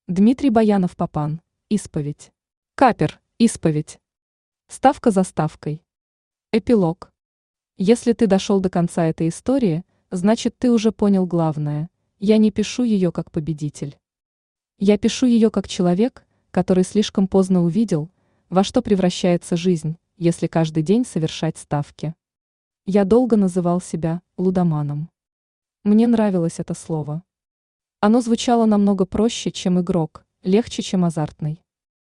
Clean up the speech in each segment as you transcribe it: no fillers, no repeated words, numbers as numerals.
Дмитрий Баянов-Папан. Исповедь. Капер. Исповедь. Ставка за ставкой. Эпилог. Если ты дошел до конца этой истории, значит ты уже понял главное. Я не пишу ее как победитель. Я пишу ее как человек, который слишком поздно увидел, во что превращается жизнь, если каждый день совершать ставки. Я долго называл себя лудоманом. Мне нравилось это слово. Оно звучало намного проще, чем игрок, легче, чем азартный.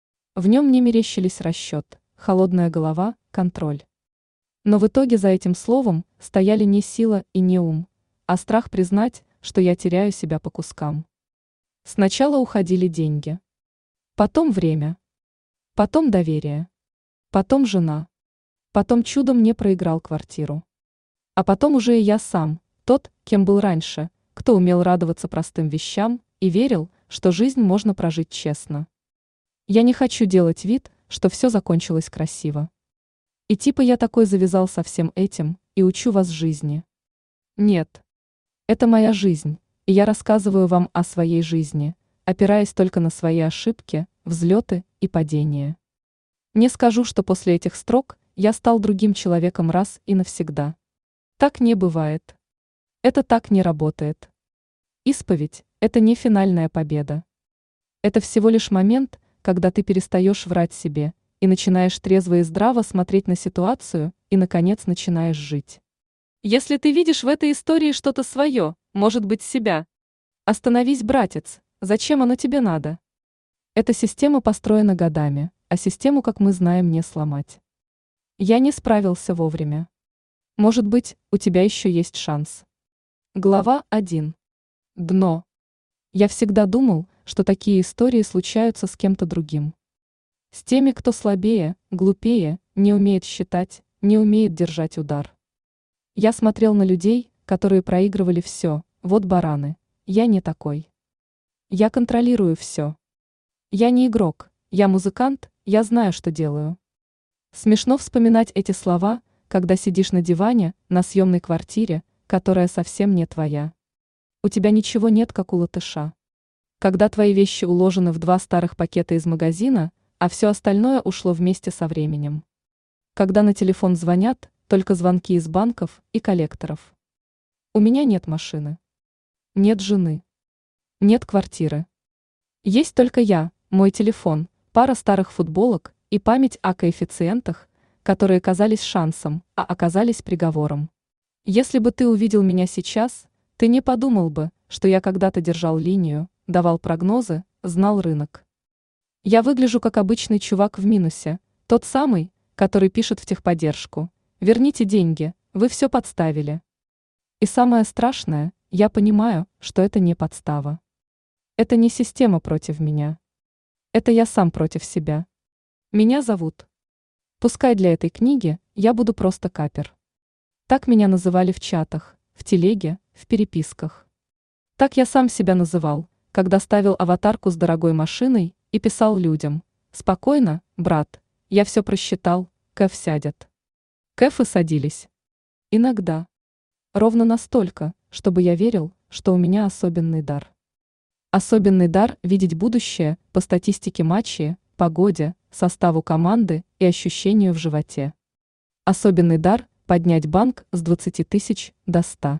В нем не мерещились расчет, холодная голова, контроль. Но в итоге за этим словом стояли не сила и не ум, а страх признать, что я теряю себя по кускам. Сначала уходили деньги. Потом время. Потом доверие. Потом жена. Потом чудом не проиграл квартиру. А потом уже и я сам, тот, кем был раньше, кто умел радоваться простым вещам и верил, что жизнь можно прожить честно. Я не хочу делать вид, что все закончилось красиво. И типа я такой завязал со всем этим и учу вас жизни. Нет. Это моя жизнь, и я рассказываю вам о своей жизни, опираясь только на свои ошибки, взлеты и падения. Не скажу, что после этих строк я стал другим человеком раз и навсегда. Так не бывает. Это так не работает. Исповедь – это не финальная победа. Это всего лишь момент, когда ты перестаешь врать себе и начинаешь трезво и здраво смотреть на ситуацию и, наконец, начинаешь жить. Если ты видишь в этой истории что-то свое, может быть, себя. Остановись, братец, зачем оно тебе надо? Эта система построена годами, а систему, как мы знаем, не сломать. Я не справился вовремя. Может быть, у тебя еще есть шанс. Глава 1. Дно. Я всегда думал, что такие истории случаются с кем-то другим. С теми, кто слабее, глупее, не умеет считать, не умеет держать удар. Я смотрел на людей, которые проигрывали все, вот бараны, я не такой. Я контролирую все. Я не игрок, я музыкант, я знаю, что делаю. Смешно вспоминать эти слова, когда сидишь на диване, на съемной квартире, которая совсем не твоя. У тебя ничего нет, как у латыша. Когда твои вещи уложены в 2 старых пакета из магазина, а все остальное ушло вместе со временем. Когда на телефон звонят, только звонки из банков и коллекторов. У меня нет машины. Нет жены. Нет квартиры. Есть только я, мой телефон, пара старых футболок и память о коэффициентах, которые казались шансом, а оказались приговором. Если бы ты увидел меня сейчас, ты не подумал бы, что я когда-то держал линию, давал прогнозы, знал рынок. Я выгляжу как обычный чувак в минусе, тот самый, который пишет в техподдержку: «Верните деньги, вы все подставили». И самое страшное, я понимаю, что это не подстава. Это не система против меня. Это я сам против себя. Меня зовут. Пускай для этой книги я буду просто Капер. Так меня называли в чатах, в телеге, в переписках. Так я сам себя называл, когда ставил аватарку с дорогой машиной и писал людям: «Спокойно, брат, я все просчитал, Кэф сядет». Кэфы садились. Иногда. Ровно настолько, чтобы я верил, что у меня особенный дар. Особенный дар видеть будущее по статистике матчей, погоде, составу команды и ощущению в животе. Особенный дар поднять банк с 20 тысяч до 100.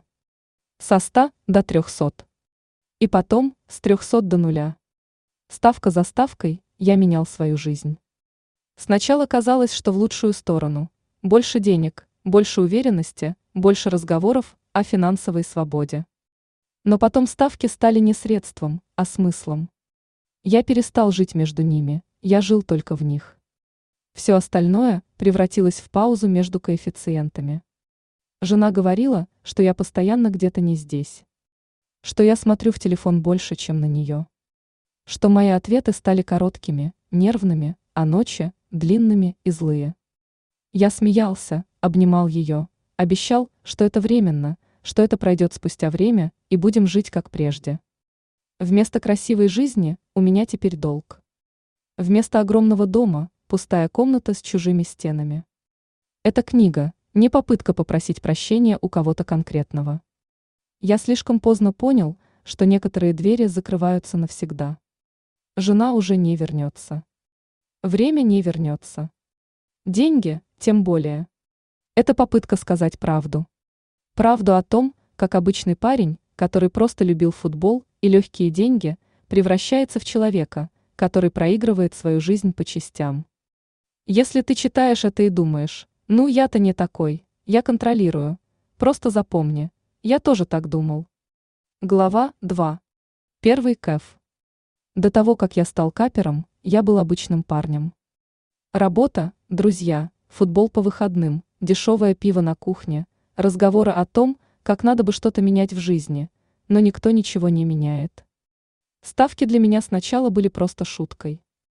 Со 100 до 300. И потом с 300 до 0. Ставка за ставкой я менял свою жизнь. Сначала казалось, что в лучшую сторону. Больше денег, больше уверенности, больше разговоров о финансовой свободе. Но потом ставки стали не средством, а смыслом. Я перестал жить между ними, я жил только в них. Все остальное превратилось в паузу между коэффициентами. Жена говорила, что я постоянно где-то не здесь. Что я смотрю в телефон больше, чем на нее. Что мои ответы стали короткими, нервными, а ночи – длинными и злые. Я смеялся, обнимал ее, обещал, что это временно, что это пройдет спустя время и будем жить как прежде. Вместо красивой жизни у меня теперь долг. Вместо огромного дома – пустая комната с чужими стенами. Эта книга – не попытка попросить прощения у кого-то конкретного. Я слишком поздно понял, что некоторые двери закрываются навсегда. Жена уже не вернется. Время не вернется. Деньги, тем более. Это попытка сказать правду. Правду о том, как обычный парень, который просто любил футбол и легкие деньги, превращается в человека, который проигрывает свою жизнь по частям. Если ты читаешь это и думаешь, ну я-то не такой, я контролирую, просто запомни, я тоже так думал. Глава 2. Первый кэф. До того, как я стал капером, я был обычным парнем. Работа, друзья, футбол по выходным, дешевое пиво на кухне, разговоры о том, как надо бы что-то менять в жизни, но никто ничего не меняет. Ставки для меня сначала были просто шуткой.